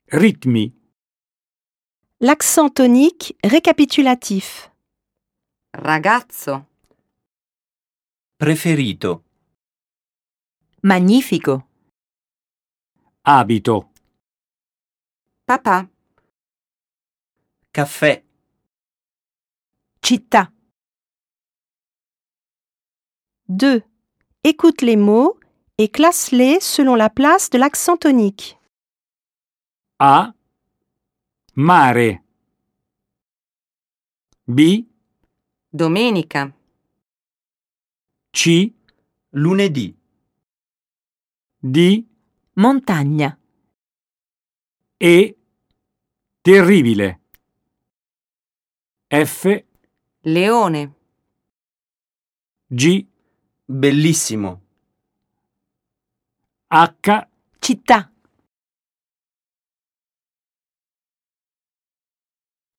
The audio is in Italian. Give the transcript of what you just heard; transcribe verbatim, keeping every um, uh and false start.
Ritmi. L'accent tonique récapitulatif. Ragazzo. Preferito. Magnifico. Abito. Papà. Caffè. Città. deux. Écoute les mots et classe-les selon la place de l'accent tonique. A. Mare. B. Domenica. C. Lunedì. D. Montagna. E. Terribile. F. Leone. G. Bellissimo. H. Città.